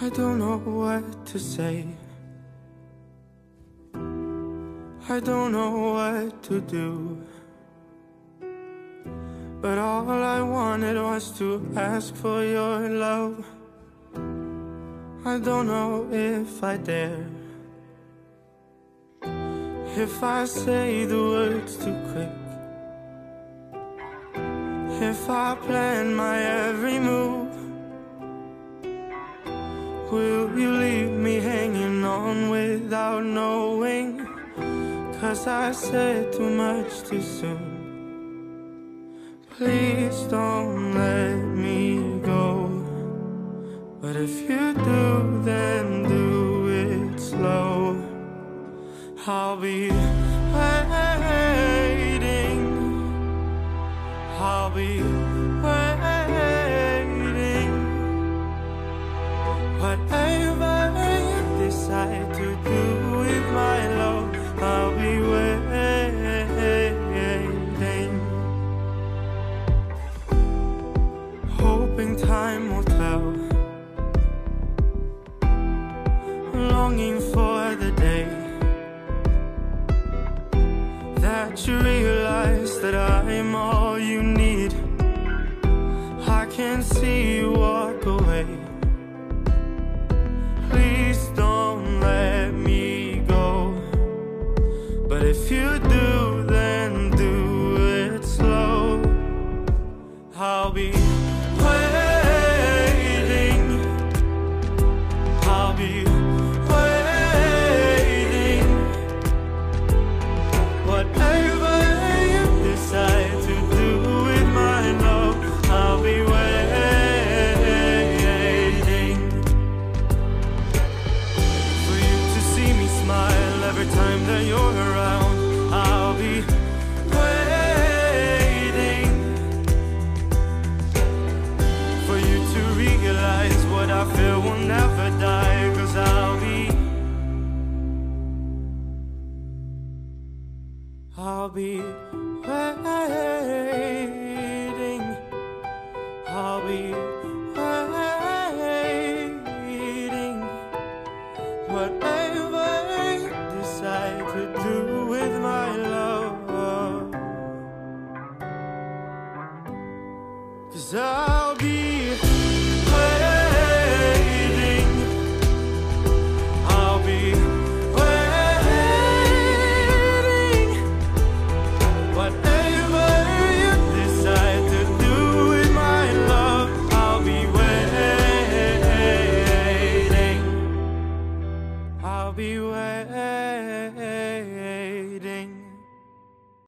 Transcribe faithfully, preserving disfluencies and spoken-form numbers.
I don't know what to say. I don't know what to do. But all I wanted was to ask for your love. I don't know if I dare, if I say the words too quick, if I plan my every move. Will you leave me hanging on without knowing? 'Cause I said too much too soon. Please don't let me go. But if you do, then do it slow. I'll be waiting. I'll be waiting. Whatever you decide to do with my love, I'll be waiting. Hoping time will tell, longing for the day that you realize that I'm all you need. I can't see you walk away. Please don't let me go. But if you do, then do it slow. I'll be waiting. I'll be waiting. Whatever you decide to do with my love, I'll be waiting. For you to see me smile every time that you're around, I'll be waiting. For you to realize what I feel will never die, 'cause I'll be I'll be waiting. I'll be waiting. Whatever you decide to do with my love, 'cause I'll be waiting. I'll be waiting. Whatever you decide to do with my love, I'll be waiting. I'll be waiting.